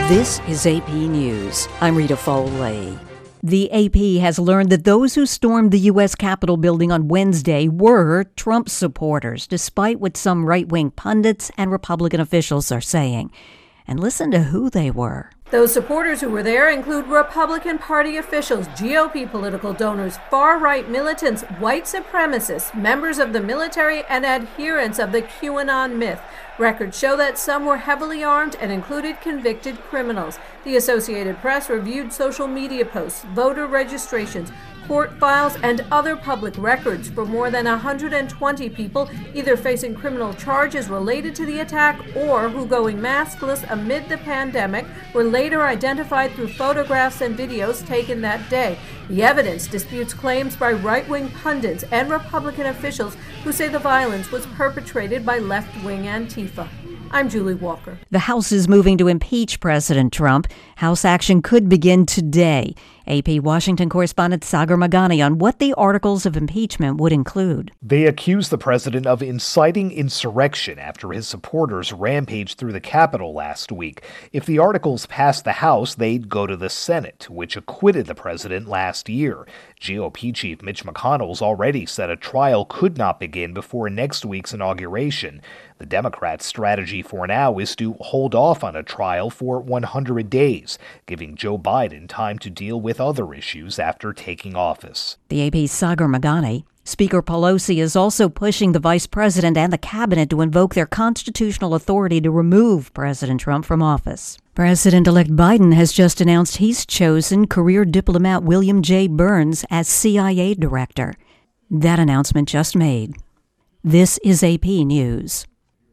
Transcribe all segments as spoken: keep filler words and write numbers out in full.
This is A P News. I'm Rita Foley. The A P has learned that those who stormed the U S Capitol building on Wednesday were Trump supporters, despite what some right-wing pundits and Republican officials are saying. And listen to who they were. Those supporters who were there include Republican Party officials, G O P political donors, far-right militants, white supremacists, members of the military, and adherents of the QAnon myth. Records show that some were heavily armed and included convicted criminals. The Associated Press reviewed social media posts, voter registrations, court files, and other public records for more than one hundred twenty people either facing criminal charges related to the attack or who, going maskless amid the pandemic, were later identified through photographs and videos taken that day. The evidence disputes claims by right-wing pundits and Republican officials who say the violence was perpetrated by left-wing Antifa. I'm Julie Walker. The House is moving to impeach President Trump. House action could begin today. A P Washington correspondent Sagar Meghani on what the articles of impeachment would include. They accuse the president of inciting insurrection after his supporters rampaged through the Capitol last week. If the articles passed the House, they'd go to the Senate, which acquitted the president last year. G O P Chief Mitch McConnell's already said a trial could not begin before next week's inauguration. The Democrats' strategy for now is to hold off on a trial for one hundred days, giving Joe Biden time to deal with other issues after taking office. The A P's Sagar Meghani. Speaker Pelosi is also pushing the vice president and the cabinet to invoke their constitutional authority to remove President Trump from office. President-elect Biden has just announced he's chosen career diplomat William J. Burns as C I A director. That announcement just made. This is A P News.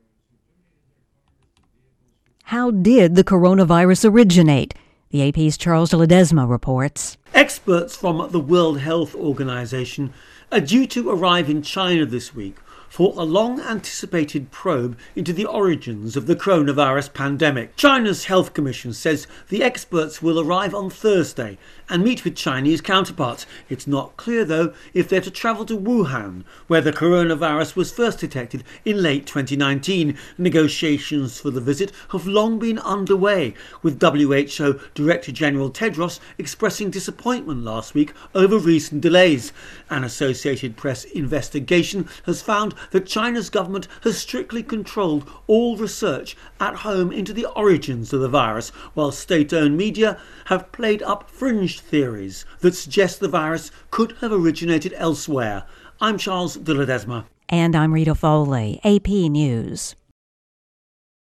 How did the coronavirus originate? The A P's Charles Ledesma reports. Experts from the World Health Organization are due to arrive in China this week for a long-anticipated probe into the origins of the coronavirus pandemic. China's Health Commission says the experts will arrive on Thursday and meet with Chinese counterparts. It's not clear, though, if they're to travel to Wuhan, where the coronavirus was first detected in late twenty nineteen. Negotiations for the visit have long been underway, with W H O Director General Tedros expressing disappointment last week over recent delays. An Associated Press investigation has found that China's government has strictly controlled all research at home into the origins of the virus, while state-owned media have played up fringe theories that suggest the virus could have originated elsewhere. I'm Charles de Ledesma. And I'm Rita Foley, A P News.